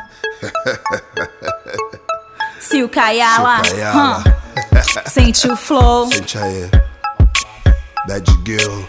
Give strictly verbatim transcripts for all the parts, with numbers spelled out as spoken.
Se o Kayala, Se o Kayala. Hum. Sente o flow. Sente aí. Bad girl.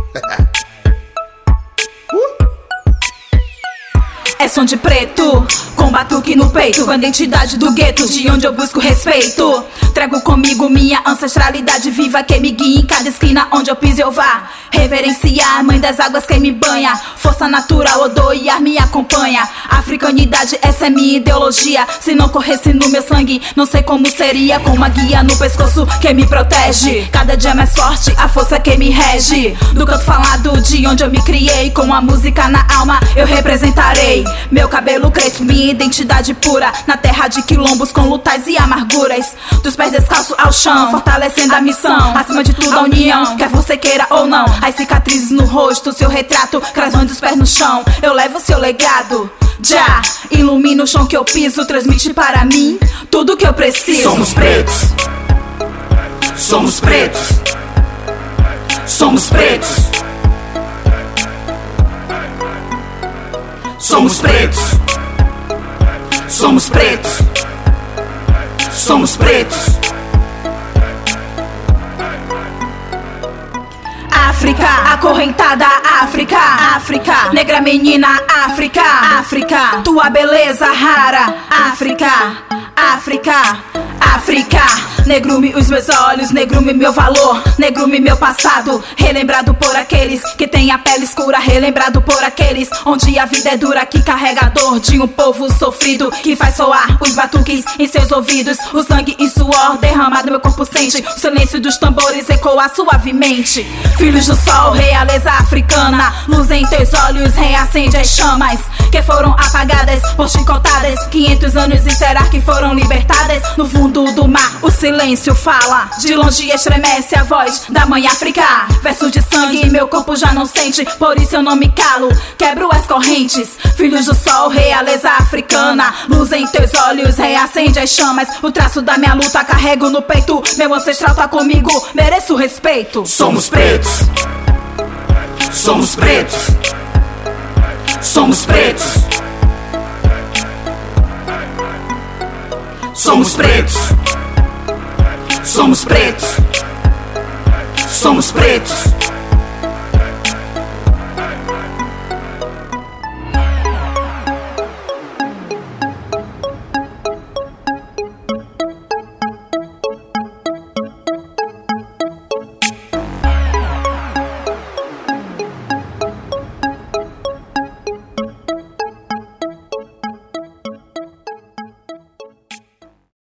É som de preto, com batuque no peito, com a identidade do gueto, de onde eu busco respeito. Trago comigo minha ancestralidade viva, que me guia em cada esquina onde eu piso eu vá. Reverenciar, mãe das águas que me banha, força natural, Odoiar me acompanha. Africanidade, essa é minha ideologia. Se não corresse no meu sangue, não sei como seria. Com uma guia no pescoço que me protege, cada dia mais forte a força que me rege. Do canto falado de onde eu me criei, com a música na alma eu representarei. Meu cabelo crespo, minha identidade pura, na terra de quilombos com lutas e amarguras. Dos pés descalços ao chão, fortalecendo a missão, acima de tudo a união, quer você queira ou não. As cicatrizes no rosto, seu retrato, cravando os pés no chão. Eu levo seu legado, já ilumina o chão que eu piso, transmite para mim tudo que eu preciso. Somos pretos, somos pretos, somos pretos, somos pretos, somos pretos, somos pretos. África, acorrentada, África, África, negra menina, África, África, tua beleza rara, África, África, África. Negrume os meus olhos, negrume meu valor, negrume meu passado, relembrado por aqueles que têm a pele escura, relembrado por aqueles onde a vida é dura, que carregador de um povo sofrido, que faz soar os batuques em seus ouvidos, o sangue e suor derramado meu corpo sente, o silêncio dos tambores ecoa suavemente. Filhos do sol, realeza africana, luz em teus olhos reacende as chamas que foram apagadas por chicotadas, quinhentos anos e será que foram libertadas? No fundo do mar o silêncio fala, de longe estremece a voz da mãe África. Versos de sangue meu corpo já não sente, por isso eu não me calo, quebro as correntes. Filhos do sol, realeza africana, luz em teus olhos reacende as chamas, o traço da minha luta carrego no peito, meu ancestral tá comigo, mereço respeito. Somos pretos, somos pretos, somos pretos, somos pretos, somos pretos, somos pretos.